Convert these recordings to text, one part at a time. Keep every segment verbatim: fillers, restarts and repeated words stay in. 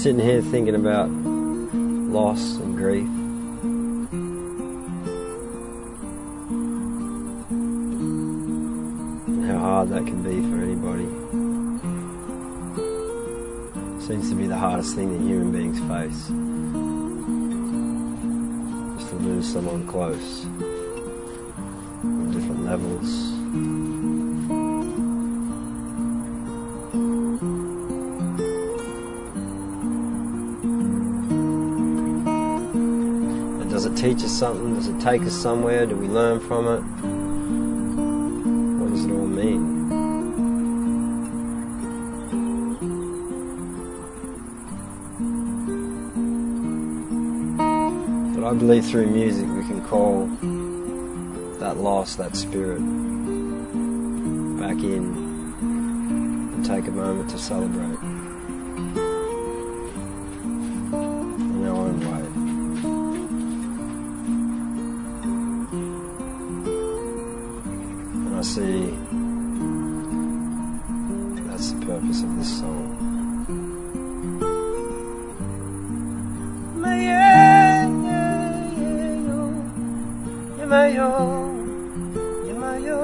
sitting here thinking about loss and grief. And how hard that can be for anybody. Seems to be the hardest thing that human beings face. Just to lose someone close. On different levels. Does it teach us something? Does it take us somewhere? Do we learn from it? What does it all mean? But I believe through music we can call that loss, that spirit, back in and take a moment to celebrate. In our own way. I see that's the purpose of this song. My yeah, yeah, yeah, yo. Yeah, my yo. Yeah, my yo.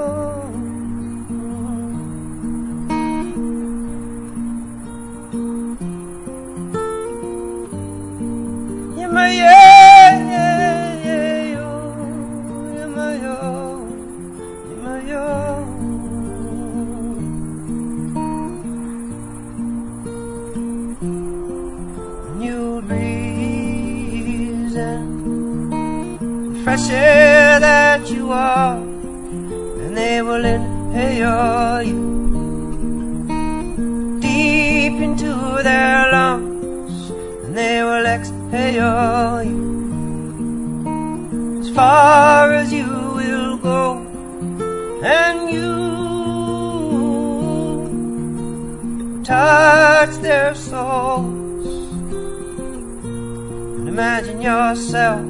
Yeah, my yeah, yeah, yeah, yo. Yeah, my yo. New reason, fresh air that you are, and they will inhale you deep into their lungs, and they will exhale you as far as you will go. And you touch their souls, and imagine yourself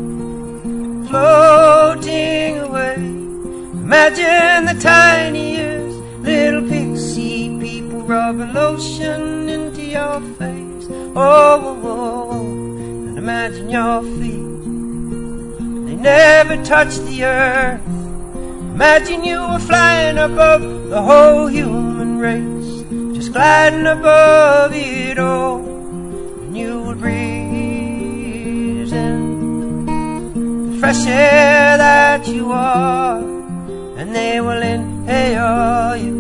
floating away. Imagine the tiniest little pixie people rubbing lotion into your face. Oh, oh, oh, oh. And imagine your feet, they never touch the earth. Imagine you were flying above the whole human race, just gliding above it all, and you would breathe in the fresh air that you are, and they will inhale you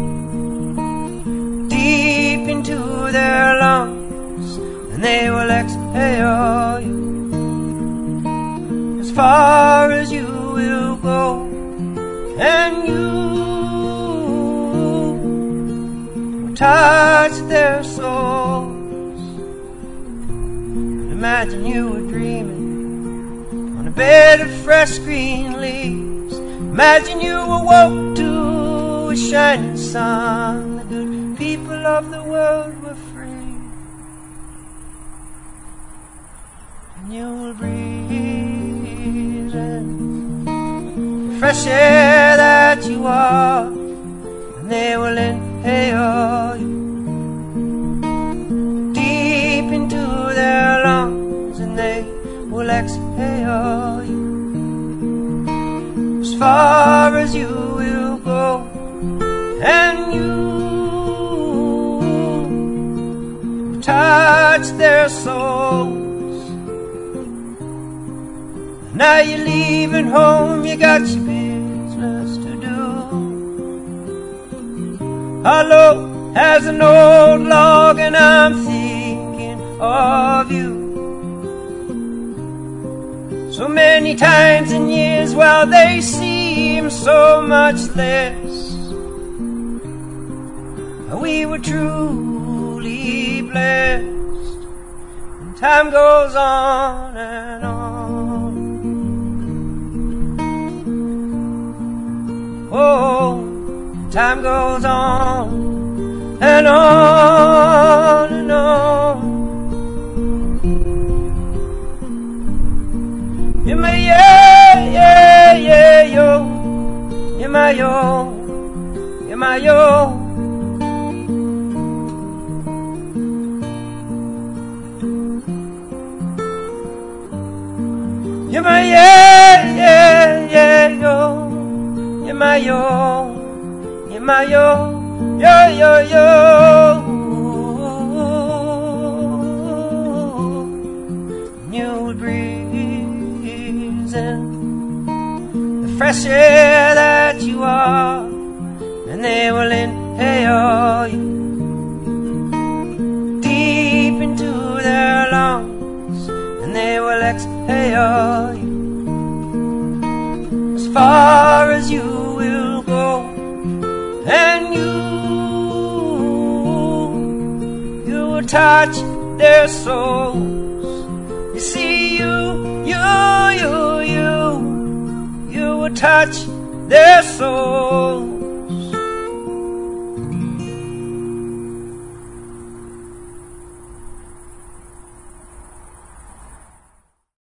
deep into their lungs, and they will exhale you as far as you will go. And you touch their souls. Imagine you were dreaming on a bed of fresh green leaves. Imagine you awoke to a shining sun. The good people of the world were free. And you will breathe in fresh air that you are, and they will inhale you deep into their lungs, and they will exhale you as far as you will go. And you touch their souls. Now you're leaving home, you got your business to do. Hollow as an old log, and I'm thinking of you. So many times in years, while they seem so much less, we were truly blessed. And time goes on and on. Oh, time goes on and on and on. You're my yeah, yeah, yeah, yo. You're my yo. You're my yo. my yeah, yeah, yeah, yo. You're my yo. You're my yo. Yo, yo, yo. New breeze and the fresh air that you are, and they will inhale you deep into their lungs, and they will exhale you as far as you will go. And you, you will touch their souls. You see, you, you, you, you, you will touch their souls.